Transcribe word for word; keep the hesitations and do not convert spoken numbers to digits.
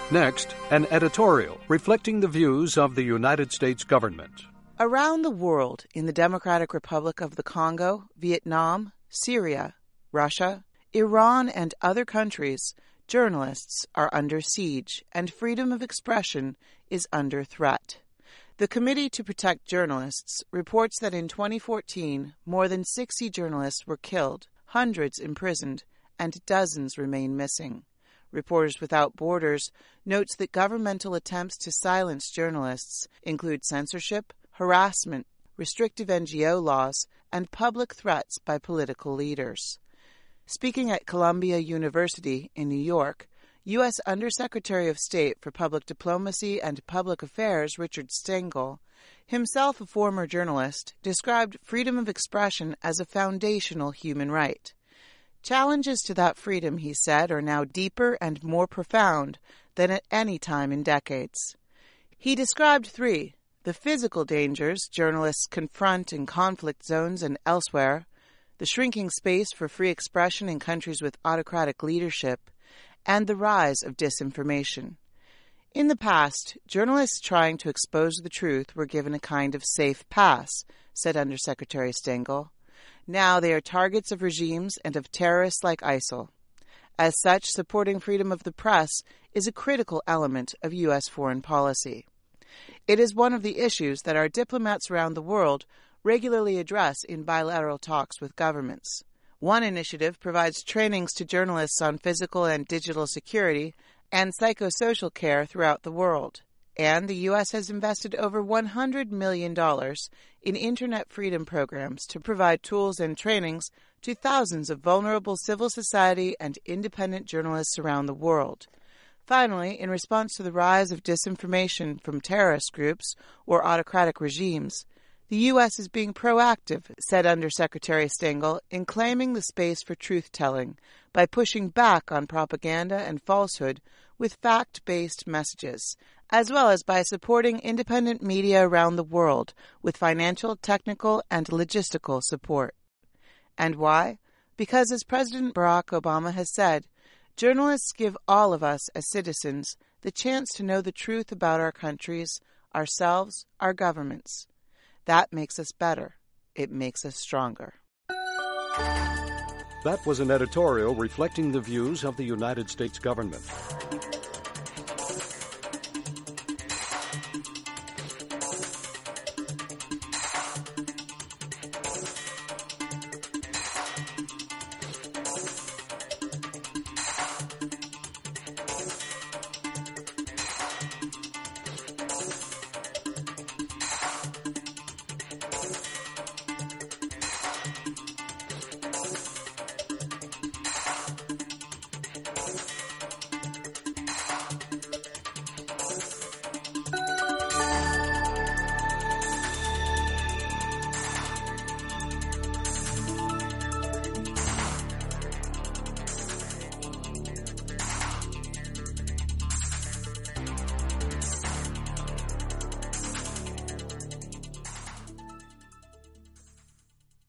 Next, an editorial reflecting the views of the United States government. Around the world, in the Democratic Republic of the Congo, Vietnam, Syria, Russia, Iran, and other countries, journalists are under siege, and freedom of expression is under threat. The Committee to Protect Journalists reports that in twenty fourteen, more than sixty journalists were killed, hundreds imprisoned, and dozens remain missing. Reporters Without Borders notes that governmental attempts to silence journalists include censorship, harassment, restrictive N G O laws, and public threats by political leaders. Speaking at Columbia University in New York, U S Undersecretary of State for Public Diplomacy and Public Affairs Richard Stengel, himself a former journalist, described freedom of expression as a foundational human right. Challenges to that freedom, he said, are now deeper and more profound than at any time in decades. He described three: the physical dangers journalists confront in conflict zones and elsewhere, the shrinking space for free expression in countries with autocratic leadership, and the rise of disinformation. In the past, journalists trying to expose the truth were given a kind of safe pass, said Undersecretary Stengel. Now they are targets of regimes and of terrorists like ISIL. As such, supporting freedom of the press is a critical element of U S foreign policy. It is one of the issues that our diplomats around the world regularly address in bilateral talks with governments. One initiative provides trainings to journalists on physical and digital security and psychosocial care throughout the world. And the U S has invested over one hundred million dollars in Internet freedom programs to provide tools and trainings to thousands of vulnerable civil society and independent journalists around the world. Finally, in response to the rise of disinformation from terrorist groups or autocratic regimes, the U S is being proactive, said Undersecretary Stengel, in claiming the space for truth-telling by pushing back on propaganda and falsehood with fact-based messages, as well as by supporting independent media around the world with financial, technical, and logistical support. And why? Because, as President Barack Obama has said, journalists give all of us as citizens the chance to know the truth about our countries, ourselves, our governments. That makes us better. It makes us stronger. That was an editorial reflecting the views of the United States government.